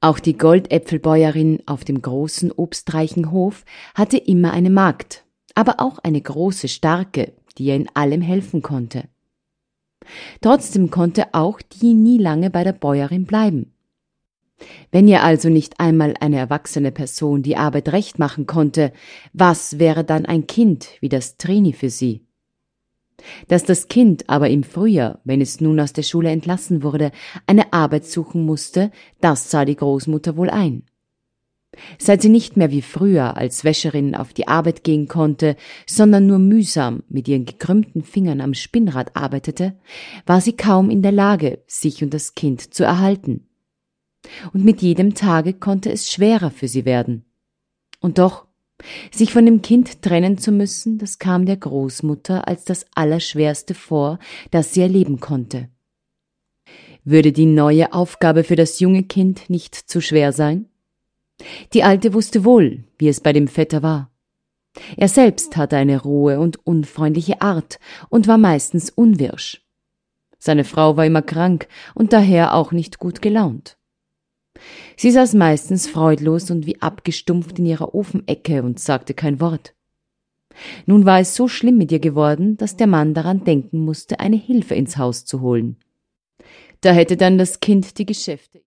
Auch die Goldäpfelbäuerin auf dem großen obstreichen Hof hatte immer eine Magd, aber auch eine große, starke, die ihr in allem helfen konnte. Trotzdem konnte auch die nie lange bei der Bäuerin bleiben. Wenn ihr also nicht einmal eine erwachsene Person die Arbeit recht machen konnte, was wäre dann ein Kind wie das Trini für sie? Dass das Kind aber im Frühjahr, wenn es nun aus der Schule entlassen wurde, eine Arbeit suchen musste, das sah die Großmutter wohl ein. Seit sie nicht mehr wie früher als Wäscherin auf die Arbeit gehen konnte, sondern nur mühsam mit ihren gekrümmten Fingern am Spinnrad arbeitete, war sie kaum in der Lage, sich und das Kind zu erhalten. Und mit jedem Tage konnte es schwerer für sie werden. Und doch, sich von dem Kind trennen zu müssen, das kam der Großmutter als das Allerschwerste vor, das sie erleben konnte. Würde die neue Aufgabe für das junge Kind nicht zu schwer sein? Die Alte wusste wohl, wie es bei dem Vetter war. Er selbst hatte eine rohe und unfreundliche Art und war meistens unwirsch. Seine Frau war immer krank und daher auch nicht gut gelaunt. Sie saß meistens freudlos und wie abgestumpft in ihrer Ofenecke und sagte kein Wort. Nun war es so schlimm mit ihr geworden, dass der Mann daran denken musste, eine Hilfe ins Haus zu holen. Da hätte dann das Kind die Geschäfte